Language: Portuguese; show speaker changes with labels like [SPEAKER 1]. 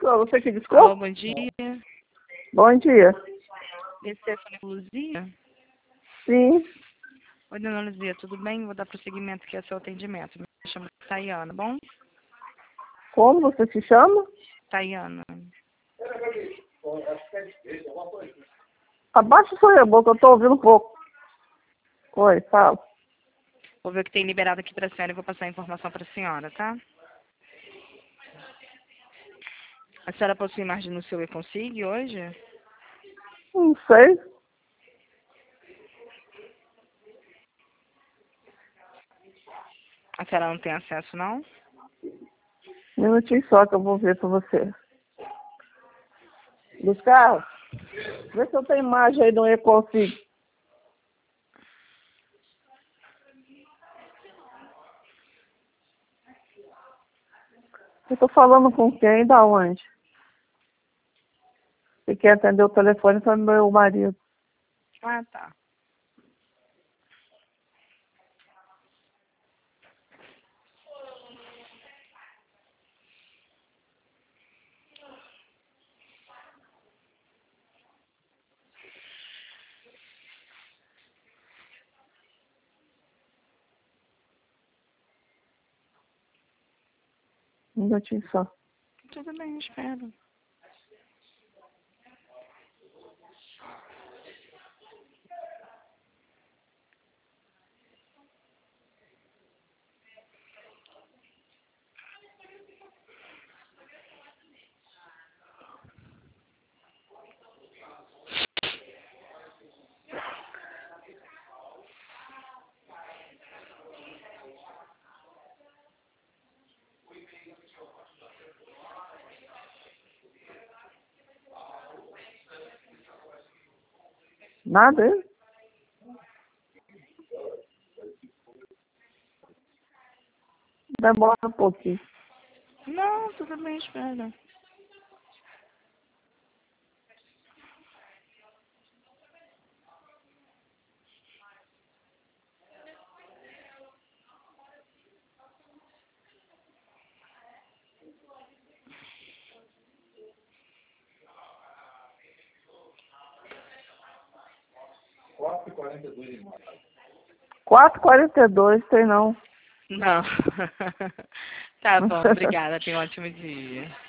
[SPEAKER 1] Você que
[SPEAKER 2] Alô,
[SPEAKER 1] desculpa?
[SPEAKER 2] bom dia.
[SPEAKER 1] Bom dia.
[SPEAKER 2] Esse telefone é Luzia?
[SPEAKER 1] Sim.
[SPEAKER 2] Oi, dona Luzia, tudo bem? Vou dar prosseguimento aqui ao seu atendimento. Me chamo Tayana, bom?
[SPEAKER 1] Como você se chama?
[SPEAKER 2] Tayana.
[SPEAKER 1] Abaixa sua boca, eu tô ouvindo um pouco. Oi, fala.
[SPEAKER 2] Vou ver o que tem liberado aqui pra senhora e vou passar a informação pra senhora, tá? A senhora possui margem no seu e-consig hoje?
[SPEAKER 1] Não sei.
[SPEAKER 2] A senhora não tem acesso, não?
[SPEAKER 1] Um minutinho só que eu vou ver pra você. Buscar? Vê se eu tenho imagem aí no e-consig. Eu tô falando com quem? Da onde? Você quer atender o telefone para meu marido.
[SPEAKER 2] Ah, tá.
[SPEAKER 1] Um minutinho só.
[SPEAKER 2] Tudo bem, eu espero.
[SPEAKER 1] Nada, hein? Demora um pouquinho.
[SPEAKER 2] Não, tudo bem, espera.
[SPEAKER 1] Quatro e 42 tem não.
[SPEAKER 2] Não. Tá bom, obrigada. Tenha um ótimo dia.